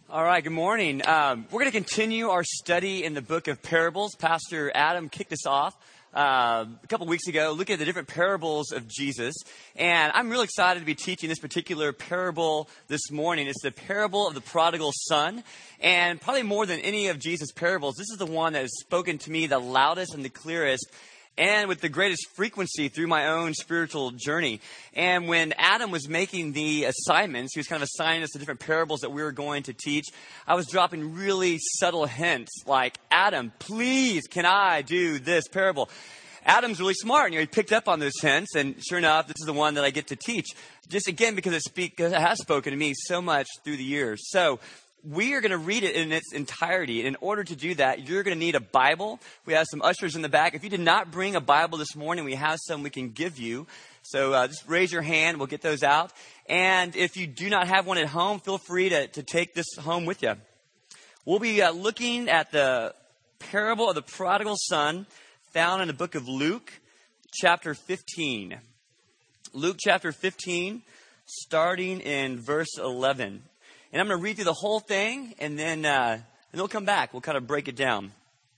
All right, good morning. We're going to continue our study in the book of parables. Pastor Adam kicked us off a couple weeks ago looking at the different parables of Jesus. And I'm really excited to be teaching this particular parable this morning. It's the parable of the prodigal son. And probably more than any of Jesus' parables, this is the one that has spoken to me the loudest and the clearest and with the greatest frequency through my own spiritual journey. And when Adam was making the assignments, he was kind of assigning us the different parables that we were going to teach. I was dropping really subtle hints like, Adam, please, can I do this parable? Adam's really smart, and he picked up on those hints, and sure enough, this is the one that I get to teach. Just again, because it has spoken to me so much through the years. So we are going to read it in its entirety. In order to do that, you're going to need a Bible. We have some ushers in the back. If you did not bring a Bible this morning, we have some we can give you. So just raise your hand. We'll get those out. And if you do not have one at home, feel free to take this home with you. We'll be looking at the parable of the prodigal son found in the book of Luke, chapter 15. Luke chapter 15, starting in verse 11. And I'm going to read through the whole thing, and then we'll come back. We'll kind of break it down.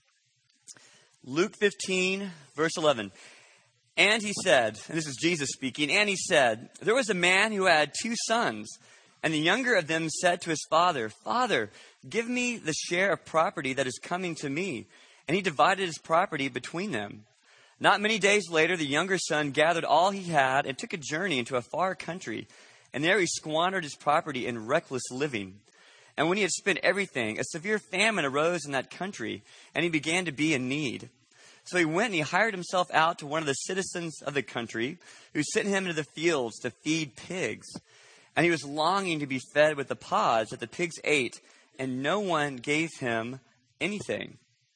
Luke 15, verse 11. And he said, and this is Jesus speaking, and he said, there was a man who had 2 sons, and the younger of them said to his father, Father, give me the share of property that is coming to me. And he divided his property between them. Not many days later, the younger son gathered all he had and took a journey into a far country. And there he squandered his property in reckless living. And when he had spent everything, a severe famine arose in that country, and he began to be in need. So he went and he hired himself out to one of the citizens of the country, who sent him into the fields to feed pigs. And he was longing to be fed with the pods that the pigs ate, and no one gave him anything.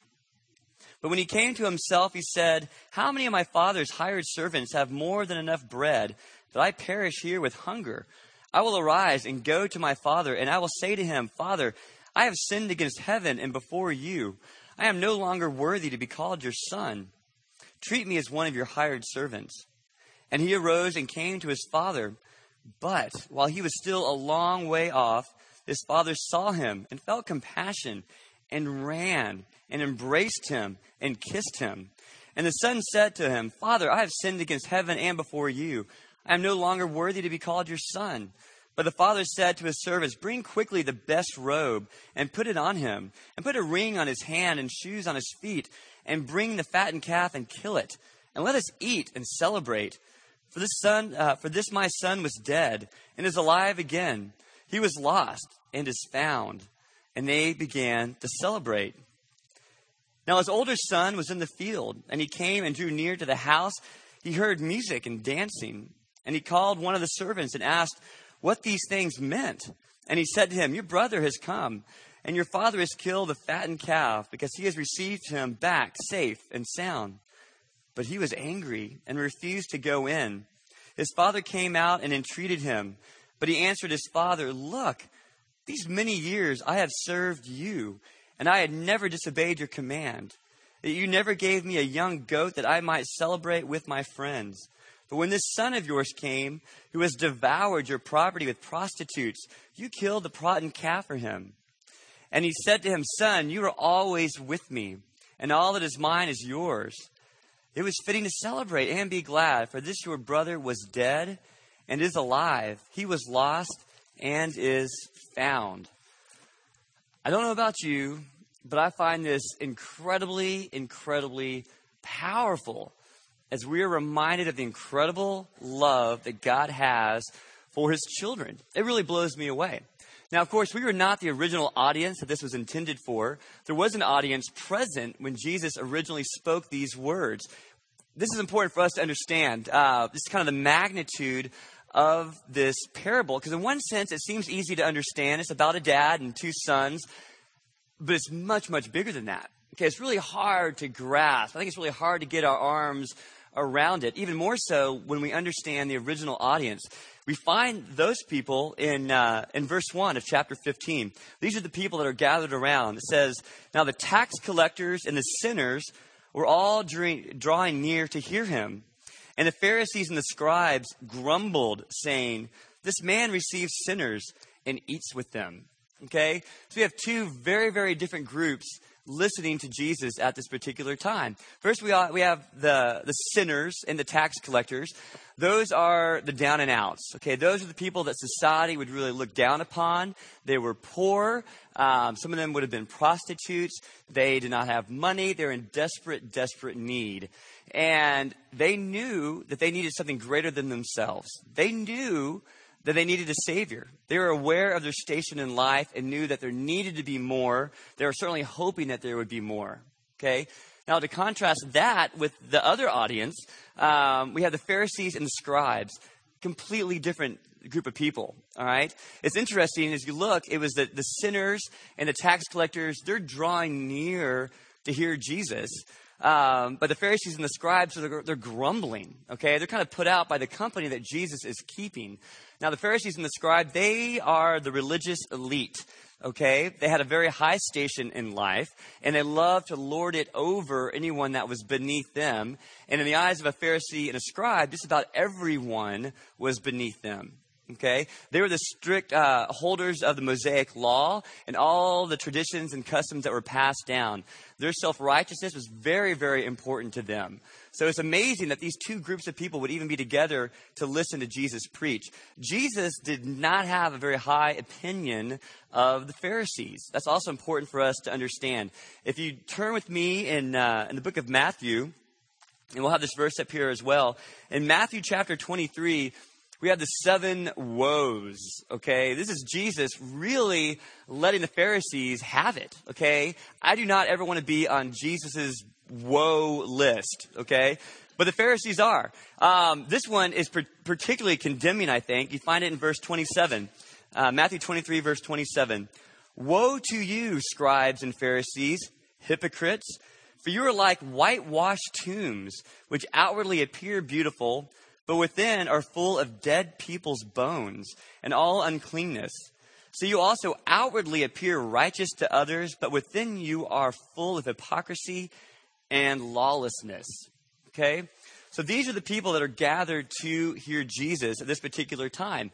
But when he came to himself, he said, how many of my father's hired servants have more than enough bread, that I perish here with hunger? I will arise and go to my father, and I will say to him, Father, I have sinned against heaven and before you. I am no longer worthy to be called your son. Treat me as one of your hired servants. And he arose and came to his father. But while he was still a long way off, his father saw him and felt compassion and ran and embraced him and kissed him. And the son said to him, Father, I have sinned against heaven and before you. I am no longer worthy to be called your son. But the father said to his servants, bring quickly the best robe and put it on him, and put a ring on his hand and shoes on his feet, and bring the fattened calf and kill it, and let us eat and celebrate. For this my son was dead and is alive again. He was lost and is found. And they began to celebrate. Now his older son was in the field, and he came and drew near to the house. He heard music and dancing. And he called one of the servants and asked what these things meant. And he said to him, your brother has come, and your father has killed the fattened calf, because he has received him back safe and sound. But he was angry and refused to go in. His father came out and entreated him. But he answered his father, look, these many years I have served you, and I had never disobeyed your command. That you never gave me a young goat that I might celebrate with my friends. But when this son of yours came, who has devoured your property with prostitutes, you killed the fattened calf for him. And he said to him, Son, you are always with me, and all that is mine is yours. It was fitting to celebrate and be glad, for this your brother was dead and is alive. He was lost and is found. I don't know about you, but I find this incredibly, incredibly powerful as we are reminded of the incredible love that God has for his children. It really blows me away. Now, of course, we were not the original audience that this was intended for. There was an audience present when Jesus originally spoke these words. This is important for us to understand. This is kind of the magnitude of this parable, because in one sense, it seems easy to understand. It's about a dad and 2 sons, but it's much, much bigger than that. Okay, it's really hard to grasp. I think it's really hard to get our arms around it, even more so when we understand the original audience. We find those people in verse 1 of chapter 15. These are the people that are gathered around. It says, now the tax collectors and the sinners were all drawing near to hear him. And the Pharisees and the scribes grumbled, saying, this man receives sinners and eats with them. Okay? So we have two very, very different groups listening to Jesus at this particular time. First, we have the sinners and the tax collectors. Those are the down and outs. Okay, those are the people that society would really look down upon. They were poor. Some of them would have been prostitutes. They did not have money. They're in desperate, desperate need. And they knew that they needed something greater than themselves. They knew that they needed a Savior. They were aware of their station in life and knew that there needed to be more. They were certainly hoping that there would be more. Okay? Now, to contrast that with the other audience, we have the Pharisees and the scribes. Completely different group of people. All right? It's interesting, as you look, it was the sinners and the tax collectors, they're drawing near to hear Jesus. But the Pharisees and the scribes, they're grumbling, okay? They're kind of put out by the company that Jesus is keeping. Now, the Pharisees and the scribes, they are the religious elite, okay? They had a very high station in life, and they loved to lord it over anyone that was beneath them. And in the eyes of a Pharisee and a scribe, just about everyone was beneath them. Okay, they were the strict holders of the Mosaic law and all the traditions and customs that were passed down. Their self-righteousness was very, very important to them. So it's amazing that these two groups of people would even be together to listen to Jesus preach. Jesus did not have a very high opinion of the Pharisees. That's also important for us to understand. If you turn with me in the book of Matthew, and we'll have this verse up here as well. In Matthew chapter 23, we have the 7 woes, okay? This is Jesus really letting the Pharisees have it, okay? I do not ever want to be on Jesus's woe list, okay? But the Pharisees are. This one is particularly condemning, I think. You find it in verse 27. Matthew 23, verse 27. Woe to you, scribes and Pharisees, hypocrites, for you are like whitewashed tombs, which outwardly appear beautiful, but within are full of dead people's bones and all uncleanness. So you also outwardly appear righteous to others, but within you are full of hypocrisy and lawlessness. Okay? So these are the people that are gathered to hear Jesus at this particular time.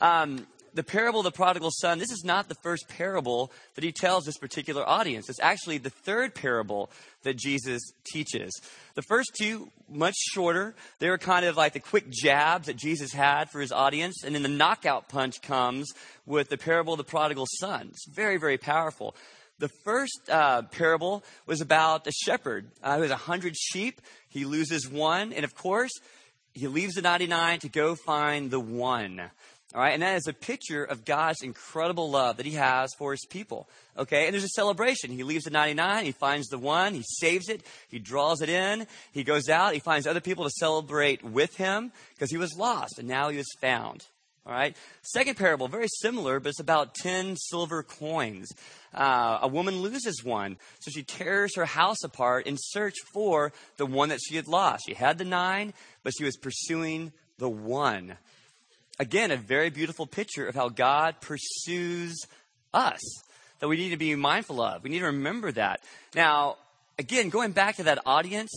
The parable of the prodigal son, this is not the first parable that he tells this particular audience. It's actually the third parable that Jesus teaches. The first two, much shorter. They were kind of like the quick jabs that Jesus had for his audience. And then the knockout punch comes with the parable of the prodigal son. It's very, very powerful. The first parable was about a shepherd who has 100 sheep. He loses one. And of course, he leaves the 99 to go find the one. All right, and that is a picture of God's incredible love that he has for his people. Okay, and there's a celebration. He leaves the 99, he finds the one, he saves it, he draws it in, he goes out, he finds other people to celebrate with him because he was lost and now he was found. All right, second parable, very similar, but it's about 10 silver coins. A woman loses one, so she tears her house apart in search for the one that she had lost. She had the 9, but she was pursuing the one. Again, a very beautiful picture of how God pursues us that we need to be mindful of. We need to remember that. Now, again, going back to that audience,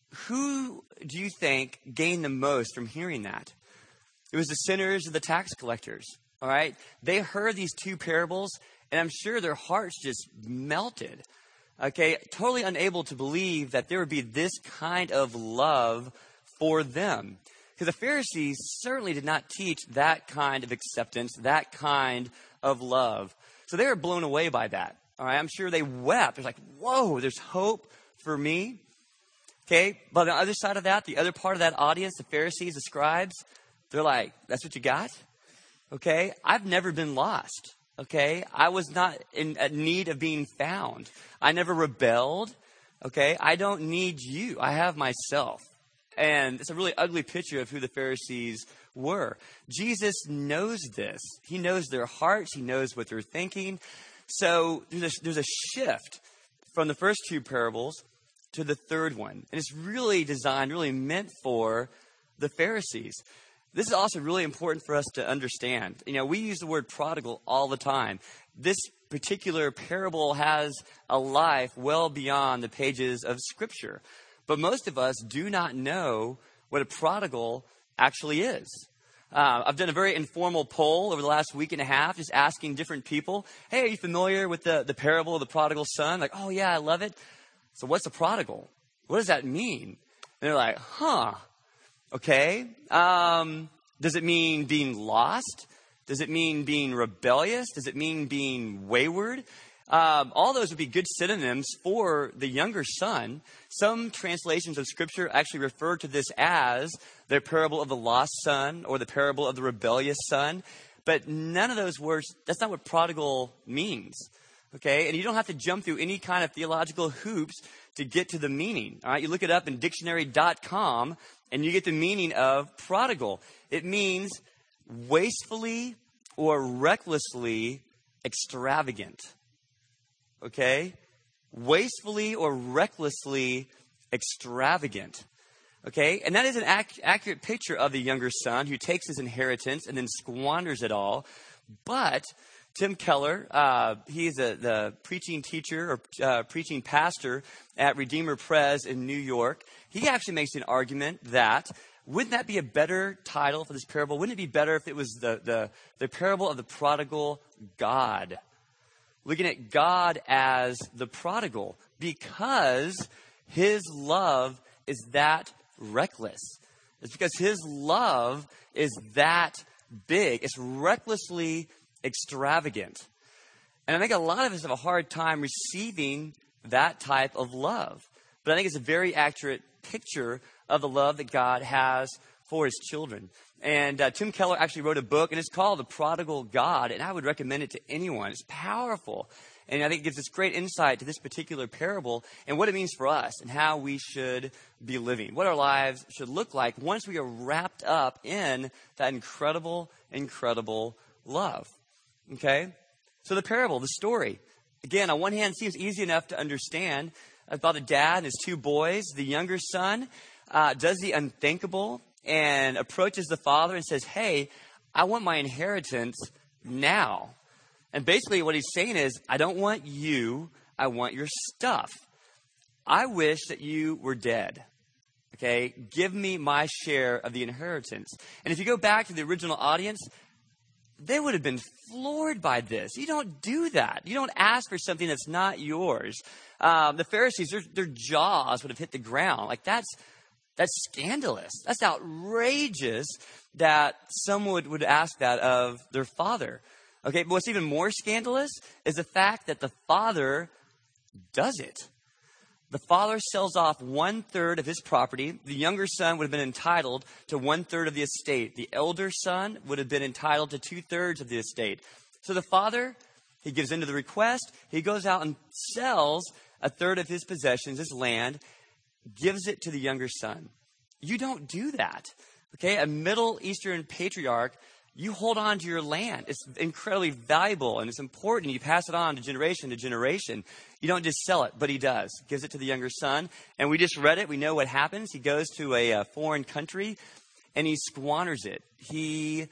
who do you think gained the most from hearing that? It was the sinners and the tax collectors, all right? They heard these two parables, and I'm sure their hearts just melted, okay? Totally unable to believe that there would be this kind of love for them. Because the Pharisees certainly did not teach that kind of acceptance, that kind of love. So they were blown away by that. All right, I'm sure they wept. They're like, whoa, there's hope for me. Okay, but on the other side of that, the other part of that audience, the Pharisees, the scribes, they're like, that's what you got? Okay, I've never been lost. Okay, I was not in need of being found. I never rebelled. Okay, I don't need you. I have myself. And it's a really ugly picture of who the Pharisees were. Jesus knows this. He knows their hearts. He knows what they're thinking. So there's a shift from the first two parables to the third one. And it's really designed, really meant for the Pharisees. This is also really important for us to understand. You know, we use the word prodigal all the time. This particular parable has a life well beyond the pages of Scripture. But most of us do not know what a prodigal actually is. I've done a very informal poll over the last week and a half, just asking different people, hey, are you familiar with the parable of the prodigal son? Like, oh yeah, I love it. So what's a prodigal? What does that mean? And they're like, okay. Does it mean being lost? Does it mean being rebellious? Does it mean being wayward? All those would be good synonyms for the younger son. Some translations of Scripture actually refer to this as the parable of the lost son or the parable of the rebellious son. But none of those words, that's not what prodigal means. Okay? And you don't have to jump through any kind of theological hoops to get to the meaning. All right? You look it up in dictionary.com and you get the meaning of prodigal. It means wastefully or recklessly extravagant. Okay? Wastefully or recklessly extravagant. Okay? And that is an accurate picture of the younger son who takes his inheritance and then squanders it all. But Tim Keller, he is the preaching teacher or preaching pastor at Redeemer Pres in New York. He actually makes an argument that wouldn't that be a better title for this parable? Wouldn't it be better if it was the parable of the prodigal God? Looking at God as the prodigal, because his love is that reckless. It's because his love is that big. It's recklessly extravagant. And I think a lot of us have a hard time receiving that type of love. But I think it's a very accurate picture of the love that God has for his children. And Tim Keller actually wrote a book, and it's called The Prodigal God, and I would recommend it to anyone. It's powerful, and I think it gives us great insight to this particular parable and what it means for us and how we should be living, what our lives should look like once we are wrapped up in that incredible, incredible love. Okay? So the parable, the story, again, on one hand, seems easy enough to understand about a dad and his two boys. The younger son does the unthinkable and approaches the father and says, hey, I want my inheritance now. And basically what he's saying is, I don't want you, I want your stuff. I wish that you were dead. Okay? Give me my share of the inheritance. And if you go back to the original audience, they would have been floored by this. You don't do that. You don't ask for something that's not yours. The Pharisees, their jaws would have hit the ground. Like, that's scandalous. That's outrageous that someone would ask that of their father. Okay, but what's even more scandalous is the fact that the father does it. The father sells off 1/3 of his property. The younger son would have been entitled to 1/3 of the estate. The elder son would have been entitled to 2/3 of the estate. So the father, he gives in to the request. He goes out and sells 1/3 of his possessions, his land, gives it to the younger son. You don't do that. Okay, a Middle Eastern patriarch, you hold on to your land. It's incredibly valuable and it's important. You pass it on to generation. You don't just sell it, but he does. Gives it to the younger son. And we just read it. We know what happens. He goes to a foreign country and he squanders it. He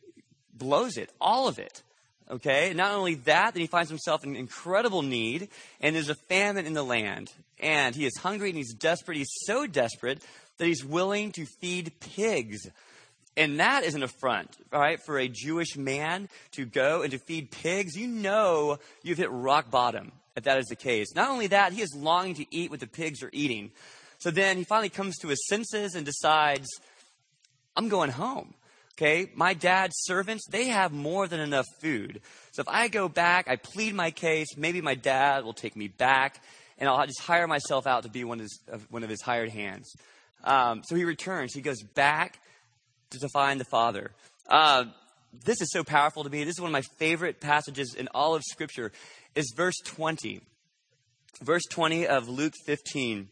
blows it, all of it. Okay, not only that, then he finds himself in incredible need, and there's a famine in the land. And he is hungry and he's desperate. He's so desperate that he's willing to feed pigs. And that is an affront, all right, for a Jewish man to go and to feed pigs. You know you've hit rock bottom if that is the case. Not only that, he is longing to eat what the pigs are eating. So then he finally comes to his senses and decides, I'm going home. Okay, my dad's servants, they have more than enough food. So if I go back, I plead my case, maybe my dad will take me back, and I'll just hire myself out to be one of his hired hands. So he returns. He goes back to find the father. This is so powerful to me. This is one of my favorite passages in all of Scripture, is verse 20. Verse 20 of Luke 15.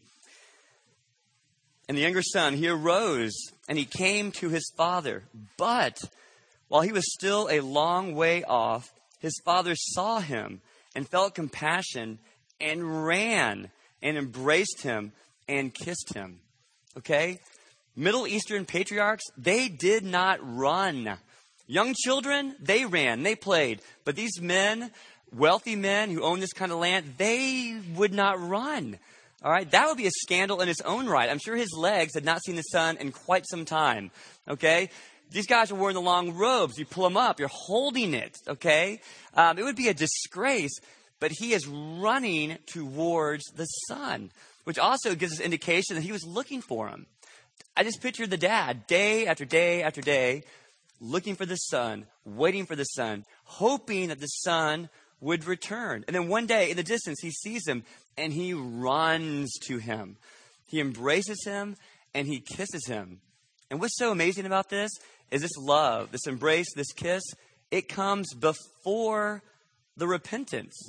And the younger son, he arose and he came to his father. But while he was still a long way off, his father saw him and felt compassion and ran and embraced him and kissed him. Okay? Middle Eastern patriarchs, they did not run. Young children, they ran, they played. But these men, wealthy men who own this kind of land, they would not run. All right, that would be a scandal in its own right. I'm sure his legs had not seen the sun in quite some time. Okay, These guys are wearing the long robes. You pull them up. You're holding it, okay? It would be a disgrace, but he is running towards the son, which also gives us indication that he was looking for him. I just pictured the dad day after day after day looking for the son, waiting for the son, hoping that the son would return. And then one day in the distance, he sees him and he runs to him. He embraces him and he kisses him. And what's so amazing about this is this love, this embrace, this kiss, it comes before the repentance.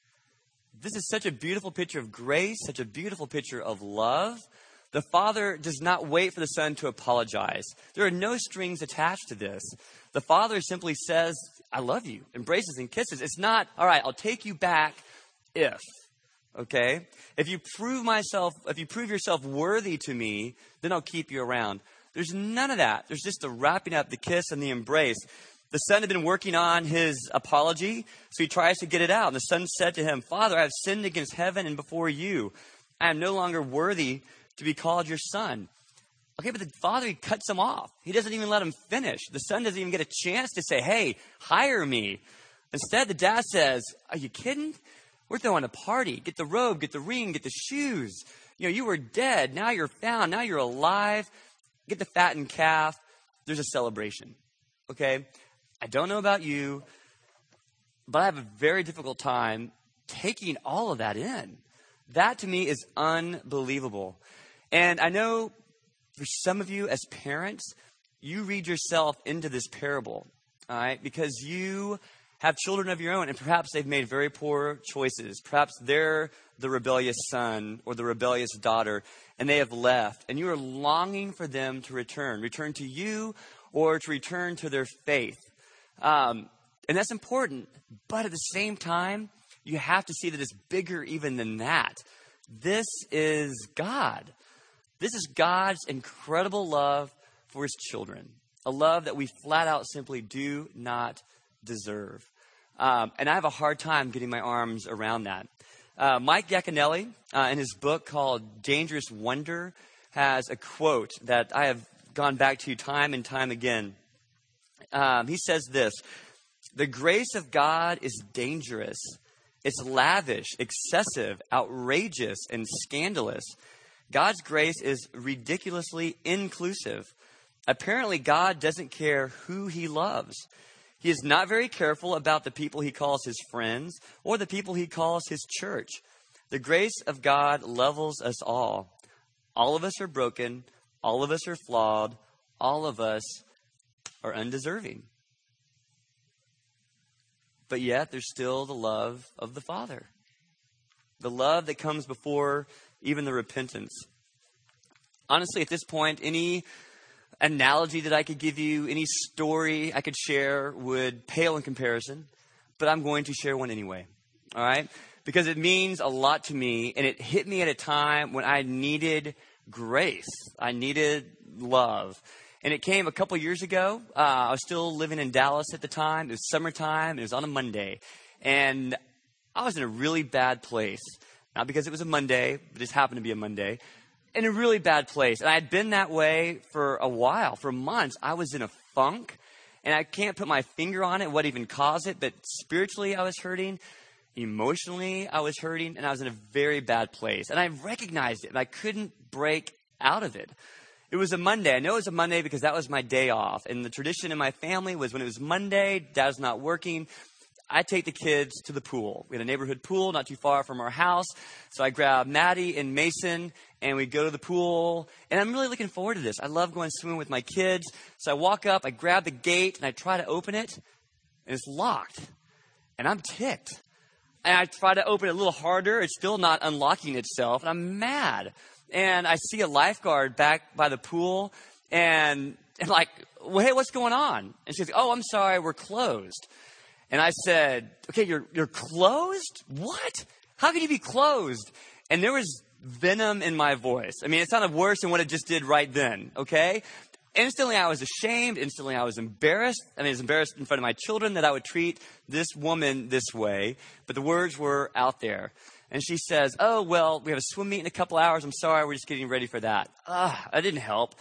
This is such a beautiful picture of grace, such a beautiful picture of love. The Father does not wait for the Son to apologize. There are no strings attached to this. The Father simply says, I love you, embraces and kisses. It's not, all right, I'll take you back if, okay? If you prove yourself worthy to me, then I'll keep you around. There's none of that. There's just the wrapping up, the kiss, and the embrace. The son had been working on his apology, so he tries to get it out. And the son said to him, Father, I have sinned against heaven and before you. I am no longer worthy to be called your son. Okay, but the father, he cuts him off. He doesn't even let him finish. The son doesn't even get a chance to say, hey, hire me. Instead, the dad says, are you kidding? We're throwing a party. Get the robe, get the ring, get the shoes. You know, you were dead. Now you're found. Now you're alive. Get the fattened calf. There's a celebration. Okay? I don't know about you, but I have a very difficult time taking all of that in. That to me is unbelievable. And I know for some of you as parents, you read yourself into this parable, all right? Because you have children of your own, and perhaps they've made very poor choices. Perhaps they're the rebellious son or the rebellious daughter, and they have left. And you are longing for them to return to you or to return to their faith. And that's important. But at the same time, you have to see that it's bigger even than that. This is God. This is God's incredible love for his children. A love that we flat out simply do not deserve. And I have a hard time getting my arms around that. Mike Yaconelli, in his book called Dangerous Wonder, has a quote that I have gone back to time and time again. He says this, the grace of God is dangerous. It's lavish, excessive, outrageous, and scandalous. God's grace is ridiculously inclusive. Apparently, God doesn't care who he loves. He is not very careful about the people he calls his friends or the people he calls his church. The grace of God levels us all. All of us are broken. All of us are flawed. All of us are undeserving. But yet, there's still the love of the Father. The love that comes before even the repentance. Honestly, at this point, any analogy that I could give you, any story I could share would pale in comparison. But I'm going to share one anyway. All right? Because it means a lot to me, and it hit me at a time when I needed grace. I needed love. And it came a couple years ago. I was still living in Dallas at the time. It was summertime. It was on a Monday. And I was in a really bad place. Not because it was a Monday, but it just happened to be a Monday. In a really bad place. And I had been that way for a while, for months. I was in a funk. And I can't put my finger on it, what even caused it. But spiritually, I was hurting. Emotionally, I was hurting. And I was in a very bad place. And I recognized it. And I couldn't break out of it. It was a Monday. I know it was a Monday because that was my day off. And the tradition in my family was when it was Monday, Dad's not working, I take the kids to the pool. We had a neighborhood pool not too far from our house. So I grab Maddie and Mason and we go to the pool. And I'm really looking forward to this. I love going swimming with my kids. So I walk up, I grab the gate and I try to open it and it's locked. And I'm ticked. And I try to open it a little harder. It's still not unlocking itself. And I'm mad. And I see a lifeguard back by the pool and like, well, hey, what's going on? And she's like, oh, I'm sorry, we're closed. And I said, okay, you're closed? What? How can you be closed? And there was venom in my voice. I mean, it sounded worse than what it just did right then, okay? Instantly, I was ashamed. Instantly, I was embarrassed. I mean, I was embarrassed in front of my children that I would treat this woman this way. But the words were out there. And she says, oh, well, we have a swim meet in a couple hours. I'm sorry, we're just getting ready for that. I didn't help.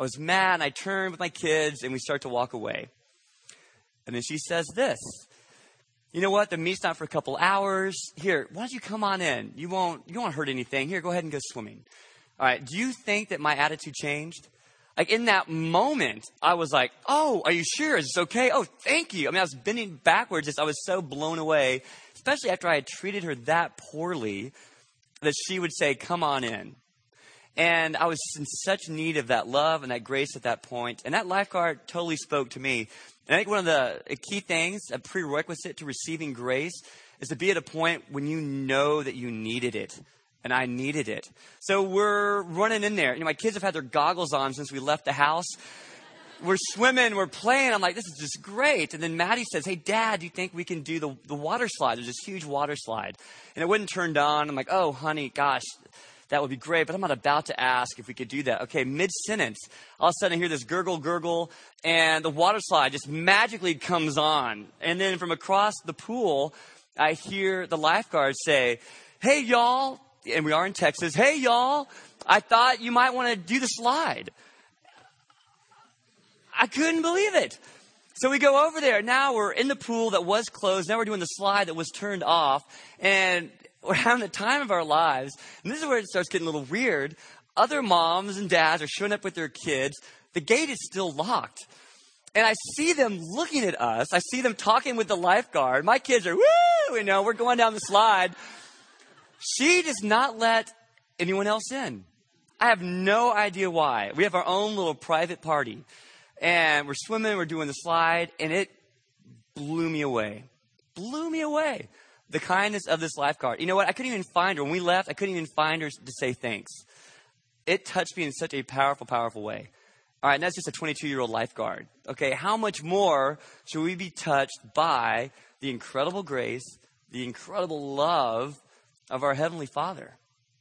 I was mad, and I turned with my kids, and we start to walk away. And then she says this, you know what? The meet's not for a couple hours. Here, why don't you come on in? You won't hurt anything. Here, go ahead and go swimming. All right. Do you think that my attitude changed? Like in that moment, I was like, oh, are you sure? Is this okay? Oh, thank you. I mean, I was bending backwards. I was so blown away, especially after I had treated her that poorly, that she would say, come on in. And I was in such need of that love and that grace at that point. And that lifeguard totally spoke to me. And I think one of the key things, a prerequisite to receiving grace, is to be at a point when you know that you needed it. And I needed it. So we're running in there. You know, my kids have had their goggles on since we left the house. We're swimming, we're playing. I'm like, this is just great. And then Maddie says, hey, Dad, do you think we can do the water slide? There's this huge water slide. And it wasn't turned on. I'm like, oh, honey, gosh, that would be great. But I'm not about to ask if we could do that. Okay, mid-sentence, all of a sudden I hear this gurgle, gurgle, and the water slide just magically comes on. And then from across the pool, I hear the lifeguard say, hey, y'all. And we are in Texas. Hey, y'all, I thought you might want to do the slide. I couldn't believe it. So we go over there. Now we're in the pool that was closed. Now we're doing the slide that was turned off. And we're having the time of our lives. And this is where it starts getting a little weird. Other moms and dads are showing up with their kids. The gate is still locked. And I see them looking at us. I see them talking with the lifeguard. My kids are, woo, you know, we're going down the slide. She does not let anyone else in. I have no idea why. We have our own little private party. And we're swimming, we're doing the slide, and it blew me away. Blew me away. The kindness of this lifeguard. You know what? I couldn't even find her. When we left, I couldn't even find her to say thanks. It touched me in such a powerful, powerful way. All right, and that's just a 22-year-old lifeguard. Okay, how much more should we be touched by the incredible grace, the incredible love of our Heavenly Father?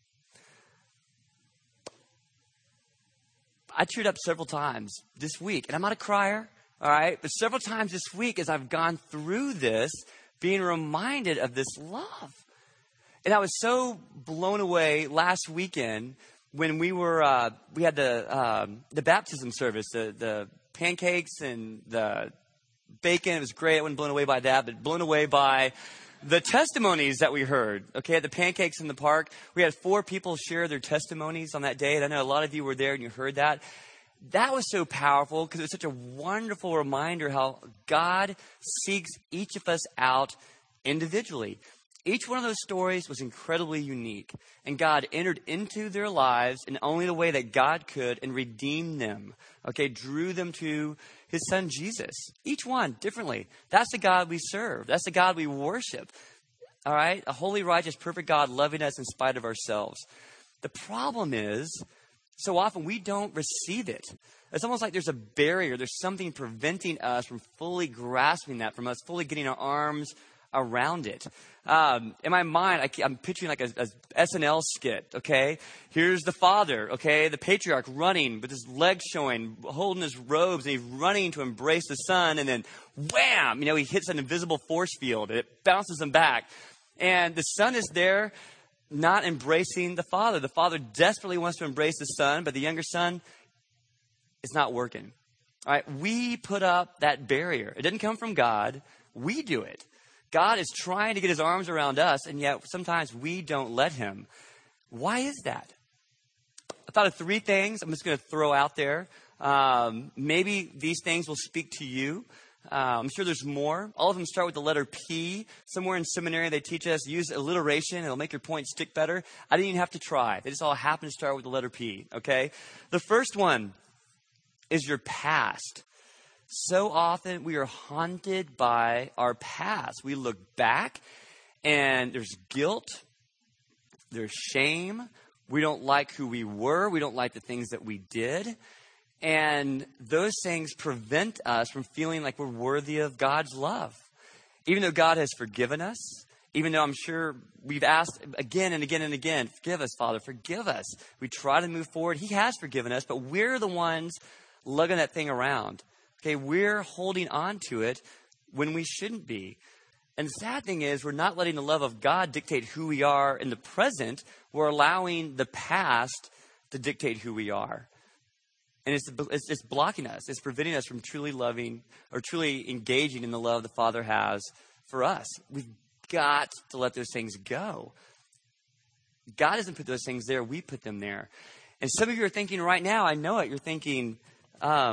I teared up several times this week, and I'm not a crier, all right? But several times this week as I've gone through this, being reminded of this love. And I was so blown away last weekend when we had the baptism service, the pancakes and the bacon. It was great. I wasn't blown away by that, but blown away by the testimonies that we heard, okay, at the pancakes in the park. We had 4 people share their testimonies on that day. And I know a lot of you were there and you heard that. That was so powerful because it was such a wonderful reminder how God seeks each of us out individually. Each one of those stories was incredibly unique. And God entered into their lives in only the way that God could and redeemed them, okay, drew them to his son Jesus. Each one differently. That's the God we serve. That's the God we worship. All right? A holy, righteous, perfect God loving us in spite of ourselves. The problem is, so often we don't receive it. It's almost like there's a barrier. There's something preventing us from fully grasping that, from us fully getting our arms around it. In my mind, I'm picturing like a SNL skit, okay? Here's the father, okay? The patriarch running with his legs showing, holding his robes, and he's running to embrace the son, and then wham! You know, he hits an invisible force field, and it bounces him back. And the son is there not embracing the father. The father desperately wants to embrace the son, but the younger son is not working. All right, we put up that barrier. It didn't come from God. We do it. God is trying to get his arms around us, and yet sometimes we don't let him. Why is that? I thought of 3 things I'm just going to throw out there. Maybe these things will speak to you. I'm sure there's more. All of them start with the letter P. Somewhere in seminary, they teach us use alliteration. It'll make your point stick better. I didn't even have to try. They just all happen to start with the letter P, okay? The first one is your past. So often we are haunted by our past. We look back and there's guilt, there's shame. We don't like who we were. We don't like the things that we did. And those things prevent us from feeling like we're worthy of God's love. Even though God has forgiven us, even though I'm sure we've asked again and again and again, forgive us, Father, forgive us. We try to move forward. He has forgiven us, but we're the ones lugging that thing around. Okay, we're holding on to it when we shouldn't be. And the sad thing is we're not letting the love of God dictate who we are in the present. We're allowing the past to dictate who we are. And it's blocking us. It's preventing us from truly loving or truly engaging in the love the Father has for us. We've got to let those things go. God doesn't put those things there. We put them there. And some of you are thinking right now, I know it, you're thinking, but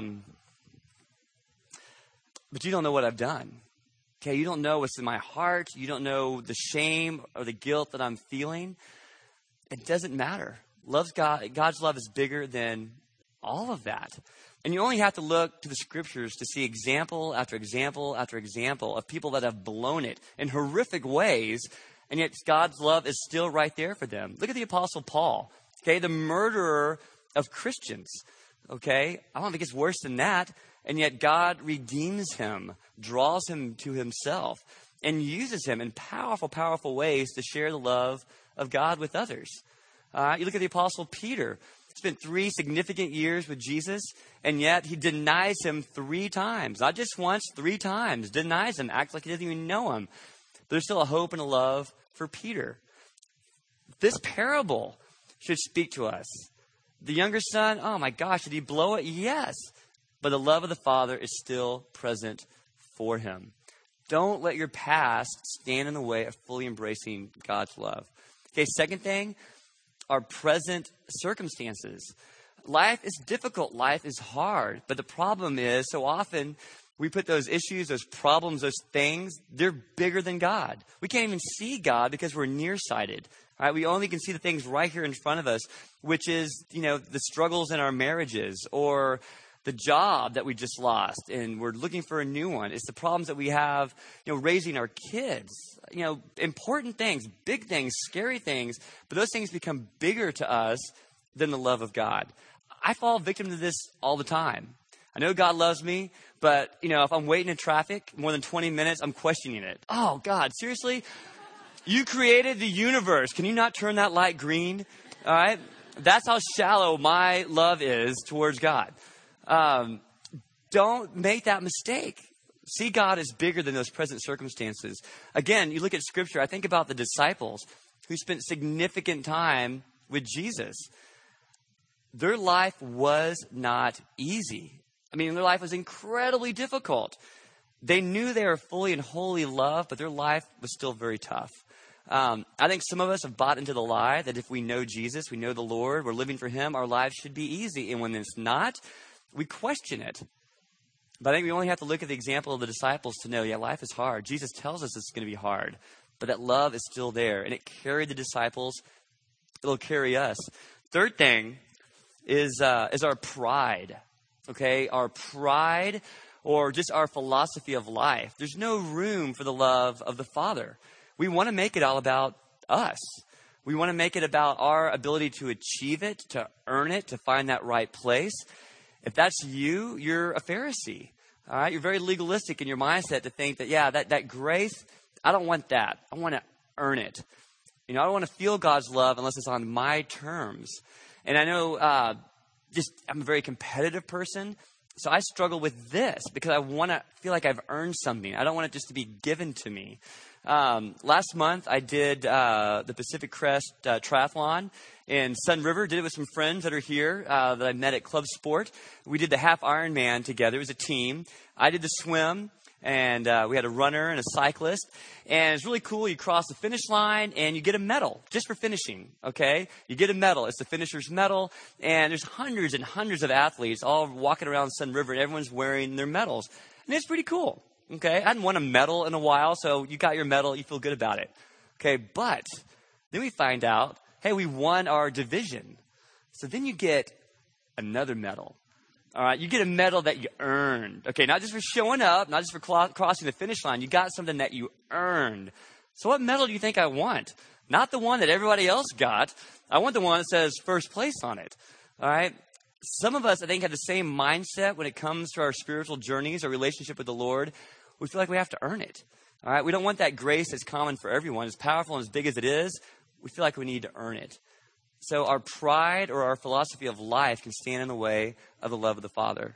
you don't know what I've done. Okay, you don't know what's in my heart. You don't know the shame or the guilt that I'm feeling. It doesn't matter. God's love is bigger than all of that. And you only have to look to the scriptures to see example after example after example of people that have blown it in horrific ways, and yet God's love is still right there for them. Look at the Apostle Paul, okay, the murderer of Christians, okay? I don't think it's worse than that, and yet God redeems him, draws him to himself, and uses him in powerful, powerful ways to share the love of God with others. You look at the Apostle Peter. Spent 3 significant years with Jesus, and yet he denies him 3 times. Not just once, 3 times. Denies him, acts like he doesn't even know him. But there's still a hope and a love for Peter. This parable should speak to us. The younger son, oh my gosh, did he blow it? Yes. But the love of the Father is still present for him. Don't let your past stand in the way of fully embracing God's love. Okay, second thing, our present circumstances. Life is difficult. Life is hard. But the problem is, so often we put those issues, those problems, those things, they're bigger than God. We can't even see God because we're nearsighted. Right? We only can see the things right here in front of us, which is, the struggles in our marriages or the job that we just lost and we're looking for a new one. It's the problems that we have, raising our kids, important things, big things, scary things, but those things become bigger to us than the love of God. I fall victim to this all the time. I know God loves me, but, if I'm waiting in traffic more than 20 minutes, I'm questioning it. Oh, God, seriously? You created the universe. Can you not turn that light green? All right? That's how shallow my love is towards God. Don't make that mistake. See God as bigger than those present circumstances. Again, you look at Scripture, I think about the disciples who spent significant time with Jesus. Their life was not easy. Their life was incredibly difficult. They knew they were fully and wholly loved, but their life was still very tough. I think some of us have bought into the lie that if we know Jesus, we know the Lord, we're living for Him, our lives should be easy. And when it's not, we question it. But I think we only have to look at the example of the disciples to know, life is hard. Jesus tells us it's going to be hard, but that love is still there. And it carried the disciples. It'll carry us. Third thing is our pride, okay? Our pride or just our philosophy of life. There's no room for the love of the Father. We want to make it all about us. We want to make it about our ability to achieve it, to earn it, to find that right place. If that's you, you're a Pharisee. All right, you're very legalistic in your mindset to think that, that grace, I don't want that. I want to earn it. I don't want to feel God's love unless it's on my terms. And I know I'm a very competitive person, so I struggle with this because I want to feel like I've earned something. I don't want it just to be given to me. Last month, I did the Pacific Crest Triathlon in Sun River. Did it with some friends that are here that I met at Club Sport. We did the half Ironman together. It was a team. I did the swim, and we had a runner and a cyclist. And it's really cool. You cross the finish line, and you get a medal just for finishing, okay? You get a medal. It's the finisher's medal. And there's hundreds and hundreds of athletes all walking around Sun River, and everyone's wearing their medals. And it's pretty cool. Okay, I hadn't won a medal in a while, so you got your medal, you feel good about it. Okay, but then we find out, hey, we won our division. So then you get another medal. All right, you get a medal that you earned. Okay, not just for showing up, not just for crossing the finish line. You got something that you earned. So what medal do you think I want? Not the one that everybody else got. I want the one that says first place on it. All right. Some of us, I think, have the same mindset when it comes to our spiritual journeys, our relationship with the Lord. We feel like we have to earn it. All right, we don't want that grace that's common for everyone. As powerful and as big as it is, we feel like we need to earn it. So our pride or our philosophy of life can stand in the way of the love of the Father.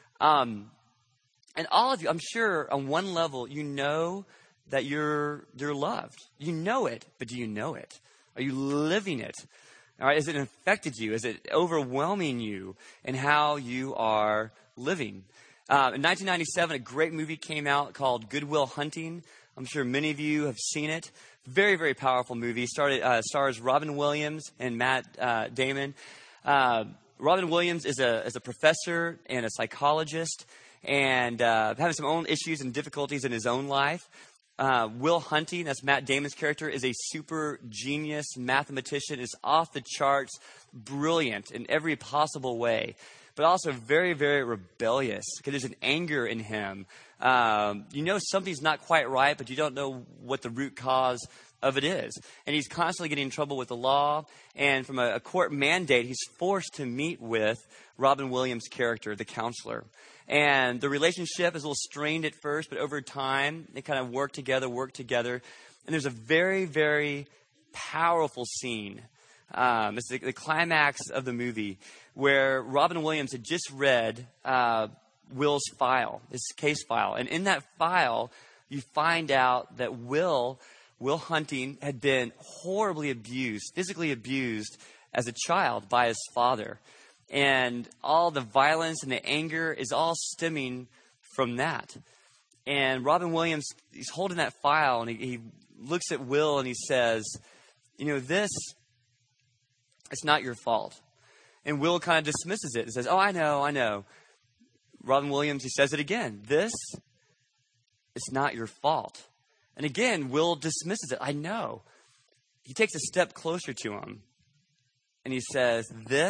And all of you, I'm sure, on one level, you know that you're loved. You know it, but do you know it? Are you living it? All right, has it affected you? Is it overwhelming you in how you are living? In 1997, a great movie came out called Good Will Hunting. I'm sure many of you have seen it. Very, very powerful movie. Stars Robin Williams and Matt Damon. Robin Williams is a professor and a psychologist, and having some own issues and difficulties in his own life. Will Hunting, that's Matt Damon's character, is a super genius mathematician, is off the charts, brilliant in every possible way, but also very, very rebellious, because there's an anger in him. You know something's not quite right, but you don't know what the root cause of it is. And he's constantly getting in trouble with the law, and from a court mandate, he's forced to meet with Robin Williams' character, the counselor. And the relationship is a little strained at first, but over time, they kind of work together. And there's a very, very powerful scene. It's the climax of the movie where Robin Williams had just read Will's file, his case file. And in that file, you find out that Will Hunting had been horribly abused, physically abused as a child by his father. And all the violence and the anger is all stemming from that. And Robin Williams, he's holding that file, and he looks at Will and he says, you know, it's not your fault. And Will kind of dismisses it and says, oh, I know. Robin Williams, he says it again. It's not your fault. And again, Will dismisses it. I know. He takes a step closer to him and he says,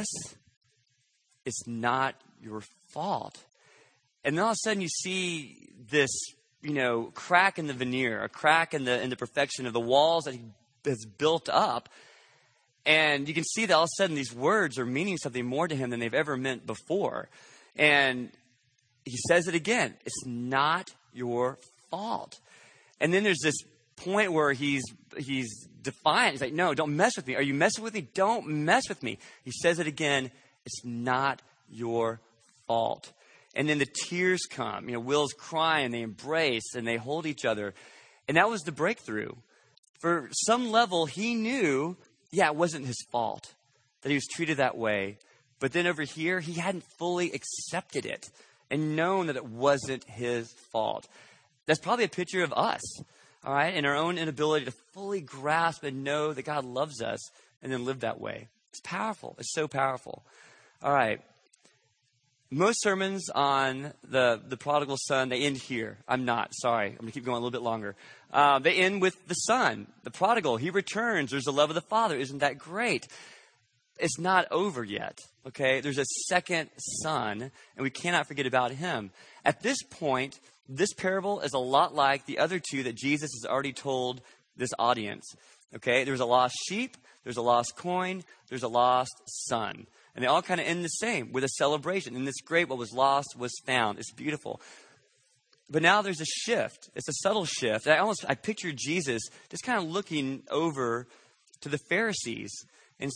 it's not your fault. And then all of a sudden you see this, crack in the veneer, a crack in the perfection of the walls that he has built up. And you can see that all of a sudden these words are meaning something more to him than they've ever meant before. And he says it again. It's not your fault. And then there's this point where he's defiant. He's like, no, don't mess with me. Are you messing with me? Don't mess with me. He says it again. It's not your fault. And then the tears come. Will's crying. They embrace and they hold each other. And that was the breakthrough. For some level, he knew, it wasn't his fault that he was treated that way. But then over here, he hadn't fully accepted it and known that it wasn't his fault. That's probably a picture of us, all right, and our own inability to fully grasp and know that God loves us and then live that way. It's powerful. It's so powerful. All right. Most sermons on the prodigal son, they end here. I'm not. Sorry. I'm going to keep going a little bit longer. They end with the son, the prodigal. He returns. There's the love of the father. Isn't that great? It's not over yet, okay? There's a second son, and we cannot forget about him. At this point, this parable is a lot like the other two that Jesus has already told this audience, okay? There's a lost sheep, there's a lost coin, there's a lost son. And they all kind of end the same with a celebration. And it's great. What was lost was found. It's beautiful. But now there's a shift. It's a subtle shift. I pictured Jesus just kind of looking over to the Pharisees and,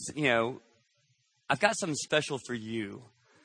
I've got something special for you.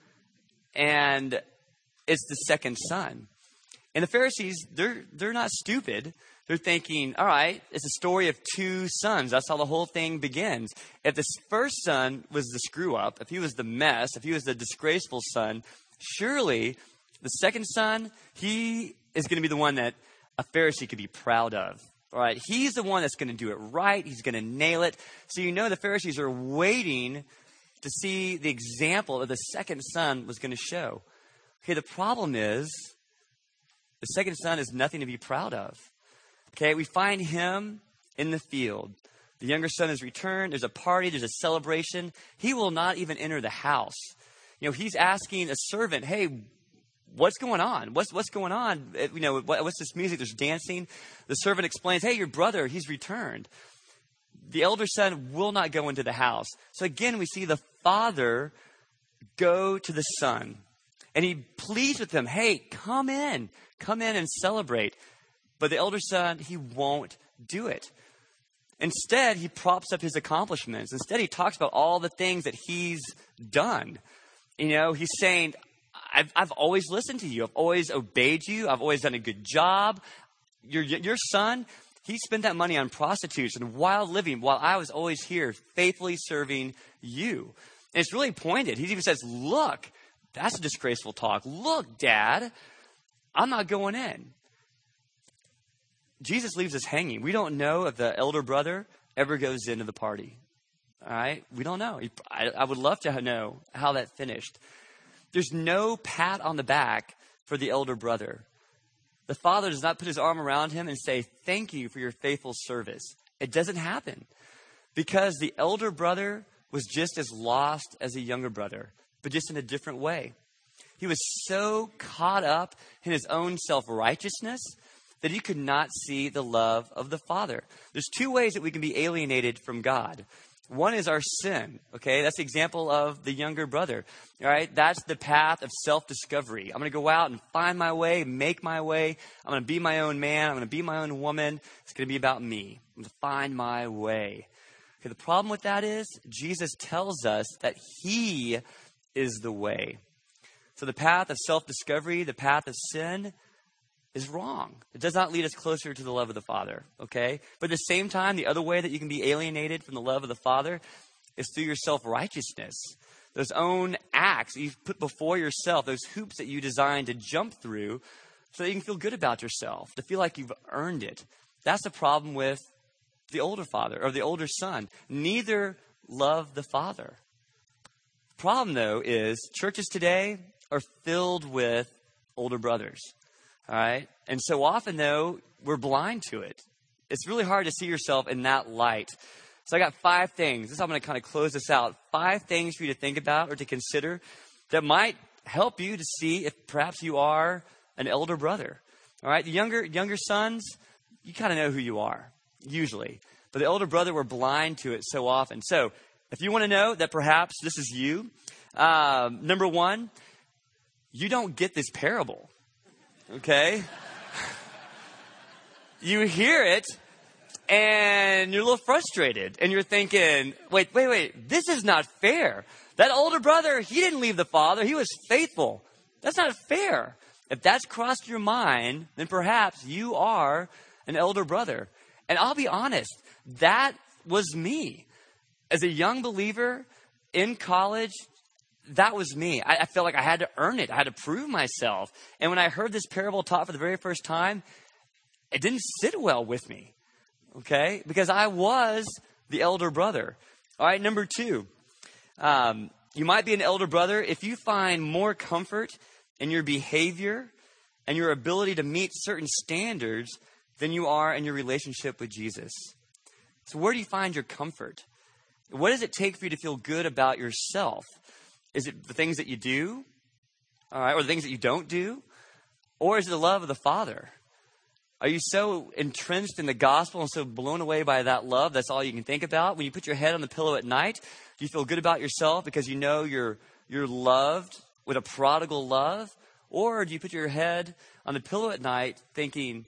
And it's the second son. And the Pharisees, they're not stupid. They're thinking, all right, it's a story of two sons. That's how the whole thing begins. If the first son was the screw up, if he was the mess, if he was the disgraceful son, surely the second son, he is going to be the one that a Pharisee could be proud of. All right, he's the one that's going to do it right. He's going to nail it. So the Pharisees are waiting to see the example that the second son was going to show. Okay, the problem is the second son is nothing to be proud of. Okay, we find him in the field. The younger son is returned. There's a party. There's a celebration. He will not even enter the house. He's asking a servant, hey, what's going on? What's going on? What's this music? There's dancing. The servant explains, hey, your brother, he's returned. The elder son will not go into the house. So again, we see the father go to the son. And he pleads with him, hey, come in and celebrate. But the elder son, he won't do it. Instead, he props up his accomplishments. Instead, he talks about all the things that he's done. He's saying, I've always listened to you. I've always obeyed you. I've always done a good job. Your son, He spent that money on prostitutes and wild living while I was always here faithfully serving you. And it's really pointed. He even says, look, that's a disgraceful talk. Look, Dad, I'm not going in. Jesus leaves us hanging. We don't know if the elder brother ever goes into the party. All right? We don't know. I would love to know how that finished. There's no pat on the back for the elder brother. The father does not put his arm around him and say, thank you for your faithful service. It doesn't happen because the elder brother was just as lost as a younger brother, but just in a different way. He was so caught up in his own self-righteousness that he could not see the love of the Father. There's two ways that we can be alienated from God. One is our sin, okay? That's the example of the younger brother, all right? That's the path of self-discovery. I'm going to go out and find my way, make my way. I'm going to be my own man. I'm going to be my own woman. It's going to be about me. I'm going to find my way. Okay, the problem with that is Jesus tells us that he is the way. So the path of self-discovery, the path of sin is wrong. It does not lead us closer to the love of the Father, okay? But at the same time, the other way that you can be alienated from the love of the Father is through your self-righteousness. Those own acts that you put before yourself, those hoops that you designed to jump through so that you can feel good about yourself, to feel like you've earned it. That's the problem with the older father or the older son. Neither love the Father. The problem, though, is churches today are filled with older brothers. All right. And so often, though, we're blind to it. It's really hard to see yourself in that light. So I got 5 things. This is how I'm going to kind of close this out. 5 things for you to think about or to consider that might help you to see if perhaps you are an elder brother. All right. The younger sons, you kind of know who you are, usually. But the older brother, we're blind to it so often. So if you want to know that perhaps this is you, number 1, you don't get this parable. Okay? You hear it, and you're a little frustrated. And you're thinking, wait. This is not fair. That older brother, he didn't leave the Father. He was faithful. That's not fair. If that's crossed your mind, then perhaps you are an elder brother. And I'll be honest, that was me. As a young believer in college, that was me. I felt like I had to earn it. I had to prove myself. And when I heard this parable taught for the very first time, it didn't sit well with me, okay? Because I was the elder brother. All right, number 2, you might be an elder brother if you find more comfort in your behavior and your ability to meet certain standards than you are in your relationship with Jesus. So where do you find your comfort? What does it take for you to feel good about yourself? Is it the things that you do, all right, or the things that you don't do? Or is it the love of the Father? Are you so entrenched in the gospel and so blown away by that love, that's all you can think about? When you put your head on the pillow at night, do you feel good about yourself because you know you're loved with a prodigal love? Or do you put your head on the pillow at night thinking,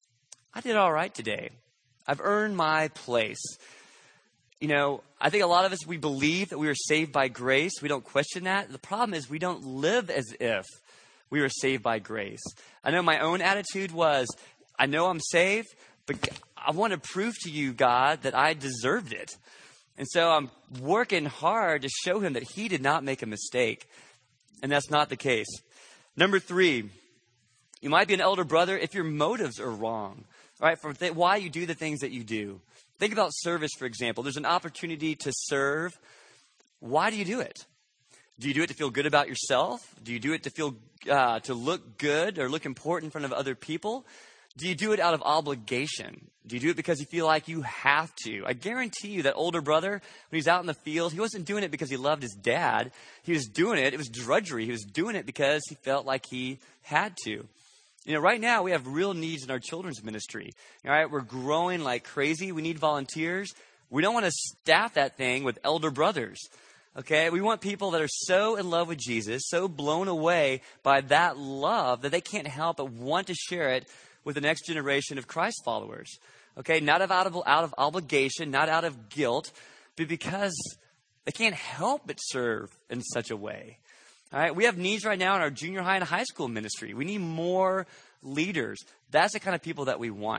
I did all right today. I've earned my place. You know, I think a lot of us, we believe that we are saved by grace. We don't question that. The problem is we don't live as if we were saved by grace. I know my own attitude was, I know I'm saved, but I want to prove to you, God, that I deserved it. And so I'm working hard to show him that he did not make a mistake. And that's not the case. Number 3, you might be an elder brother if your motives are wrong, right? For why you do the things that you do. Think about service, for example. There's an opportunity to serve. Why do you do it? Do you do it to feel good about yourself? Do you do it to feel to look good or look important in front of other people? Do you do it out of obligation? Do you do it because you feel like you have to? I guarantee you that older brother, when he's out in the field, he wasn't doing it because he loved his dad. He was doing it. It was drudgery. He was doing it because he felt like he had to. You know, right now we have real needs in our children's ministry. All right, we're growing like crazy. We need volunteers. We don't want to staff that thing with elder brothers. Okay, we want people that are so in love with Jesus, so blown away by that love that they can't help but want to share it with the next generation of Christ followers. Okay, not out of obligation, not out of guilt, but because they can't help but serve in such a way. All right, we have needs right now in our junior high and high school ministry. We need more leaders. That's the kind of people that we want.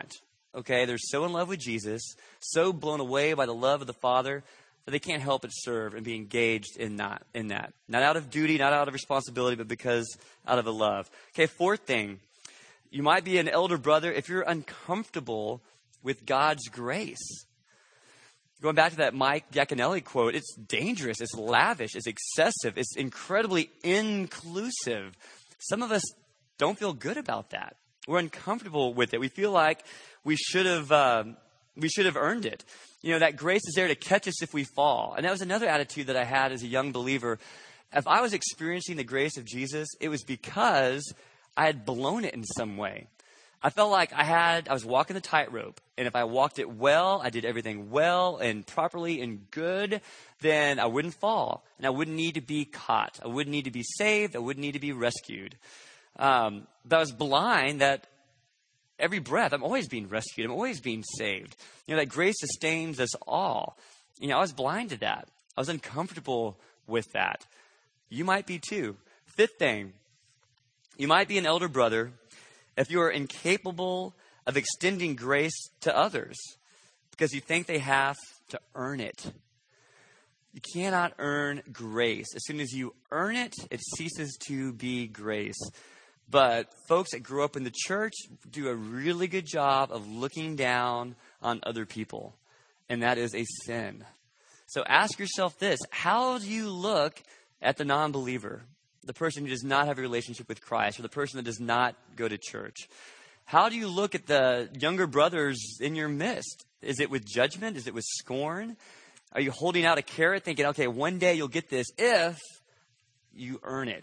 Okay, they're so in love with Jesus, so blown away by the love of the Father, that they can't help but serve and be engaged in that. Not out of duty, not out of responsibility, but because out of a love. Okay, fourth thing, you might be an elder brother if you're uncomfortable with God's grace. Going back to that Mike Giaconelli quote, it's dangerous, it's lavish, it's excessive, it's incredibly inclusive. Some of us don't feel good about that. We're uncomfortable with it. We feel like we should have earned it. You know, that grace is there to catch us if we fall. And that was another attitude that I had as a young believer. If I was experiencing the grace of Jesus, it was because I had blown it in some way. I felt like I was walking the tightrope. And if I walked it well, I did everything well and properly and good, then I wouldn't fall. And I wouldn't need to be caught. I wouldn't need to be saved. I wouldn't need to be rescued. But I was blind that every breath, I'm always being rescued. I'm always being saved. You know, that grace sustains us all. You know, I was blind to that. I was uncomfortable with that. You might be too. Fifth thing, you might be an elder brother if you are incapable of extending grace to others because you think they have to earn it. You cannot earn grace. As soon as you earn it, it ceases to be grace. But folks that grew up in the church do a really good job of looking down on other people. And that is a sin. So ask yourself this. How do you look at the non-believer? The person who does not have a relationship with Christ, or the person that does not go to church? How do you look at the younger brothers in your midst? Is it with judgment? Is it with scorn? Are you holding out a carrot thinking, okay, one day you'll get this if you earn it?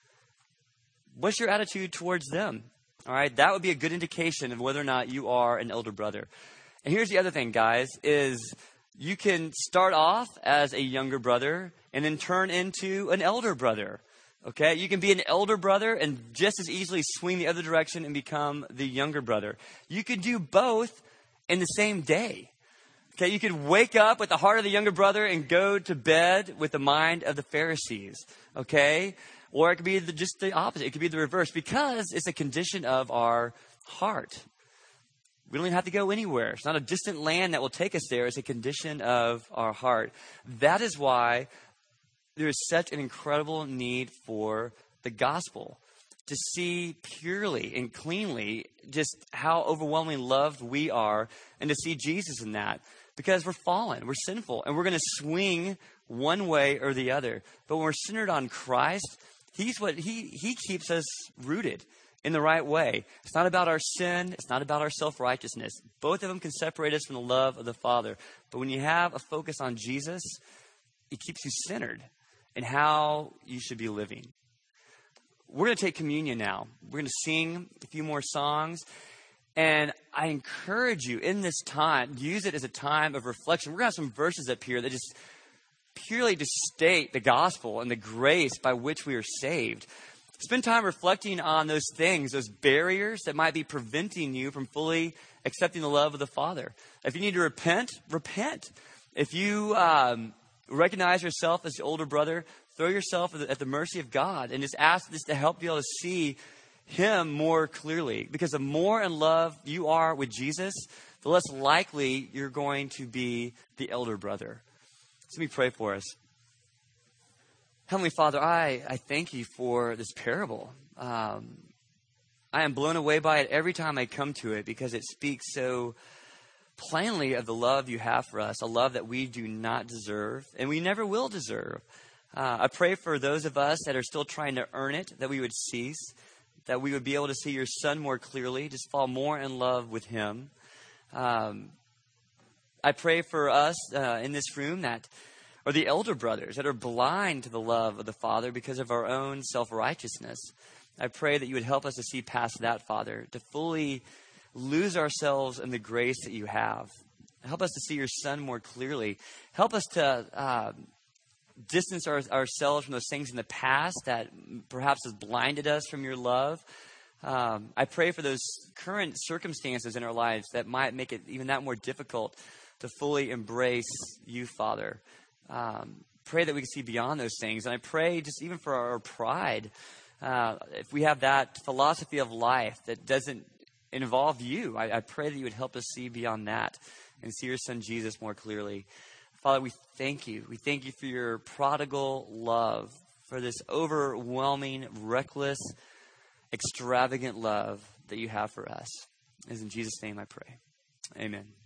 What's your attitude towards them? All right, that would be a good indication of whether or not you are an elder brother. And here's the other thing, guys, is you can start off as a younger brother and then turn into an elder brother. Okay, you can be an elder brother and just as easily swing the other direction and become the younger brother. You could do both in the same day. Okay, you could wake up with the heart of the younger brother and go to bed with the mind of the Pharisees. Okay, or it could be just the opposite. It could be the reverse because it's a condition of our heart. We don't even have to go anywhere. It's not a distant land that will take us there. It's a condition of our heart. That is why there is such an incredible need for the gospel, to see purely and cleanly just how overwhelmingly loved we are, and to see Jesus in that. Because we're fallen, we're sinful, and we're going to swing one way or the other. But when we're centered on Christ, He keeps us rooted in the right way. It's not about our sin. It's not about our self-righteousness. Both of them can separate us from the love of the Father. But when you have a focus on Jesus, it keeps you centered in how you should be living. We're going to take communion now. We're going to sing a few more songs. And I encourage you in this time, use it as a time of reflection. We're going to have some verses up here that just purely to state the gospel and the grace by which we are saved. Spend time reflecting on those things, those barriers that might be preventing you from fully accepting the love of the Father. If you need to repent, repent. If you recognize yourself as the older brother, throw yourself at the mercy of God and just ask this to help you able to see Him more clearly. Because the more in love you are with Jesus, the less likely you're going to be the elder brother. So let me pray for us. Heavenly Father, I thank you for this parable. I am blown away by it every time I come to it because it speaks so plainly of the love you have for us, a love that we do not deserve and we never will deserve. I pray for those of us that are still trying to earn it, that we would cease, that we would be able to see your Son more clearly, just fall more in love with Him. I pray for us in this room that are the elder brothers that are blind to the love of the Father because of our own self-righteousness. I pray that you would help us to see past that, Father, to fully lose ourselves in the grace that you have. Help us to see your Son more clearly. Help us to distance ourselves from those things in the past that perhaps has blinded us from your love. I pray for those current circumstances in our lives that might make it even that more difficult to fully embrace you, Father. Pray that we can see beyond those things. And I pray just even for our pride, if we have that philosophy of life that doesn't involve you. I pray that you would help us see beyond that and see your son Jesus more clearly. Father, we thank you. We thank you for your prodigal love, for this overwhelming, reckless, extravagant love that you have for us. It is in Jesus' name I pray. Amen.